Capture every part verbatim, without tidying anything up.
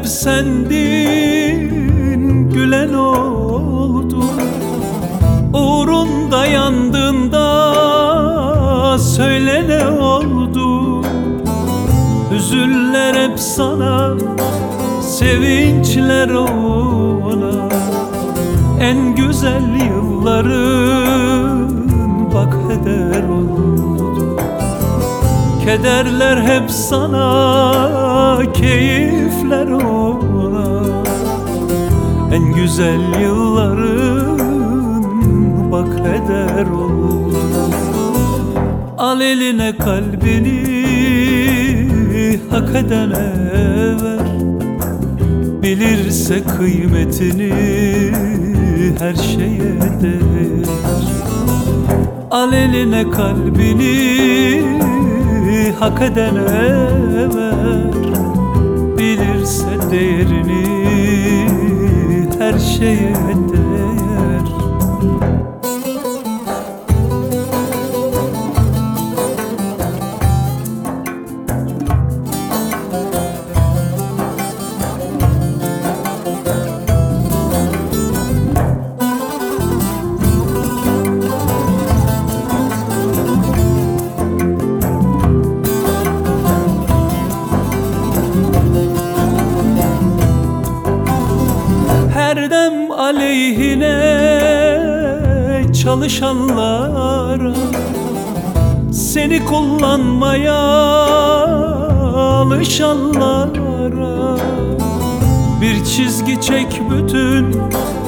hep sendin, gülen oldu. Uğrunda yandığında söyle ne oldu? Hüzünler hep sana, sevinçler ona. En güzel yılların bak heder oldu. Kederler hep sana, keyifler ona. En güzel yılların bak heder oldu. Al eline kalbini, hak edene ver. Bilirse kıymetini her şeye değer. Al eline kalbini, hak edene ver. Bilirse değerini her şeye değer. Her dem aleyhine çalışanlara, seni kullanmaya alışanlara, bir çizgi çek bütün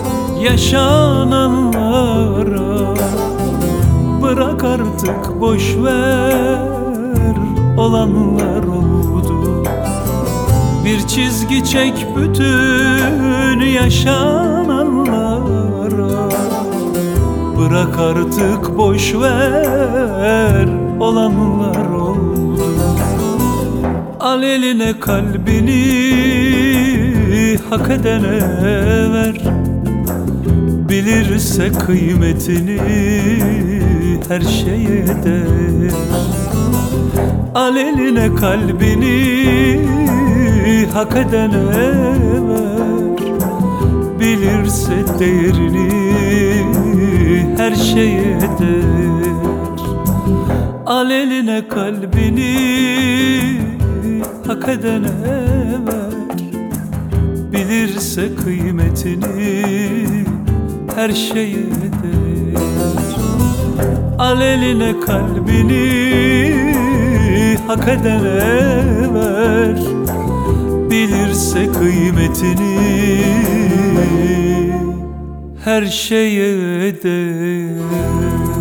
yaşananlara. Bırak artık boş ver, olanlar oldu. Bir çizgi çek bütün yaşananlara. Bırak artık boş ver, olanlar oldu. Al eline kalbini, hak edene ver. Bilirse kıymetini her şeye değer. Al eline kalbini, hak edene ver. Bilirse değerini her şeye değer. Al eline kalbini, hak edene ver. Bilirse kıymetini her şeye değer. Al eline kalbini, hak edene ver. Bilirse kıymetini her şeye değer.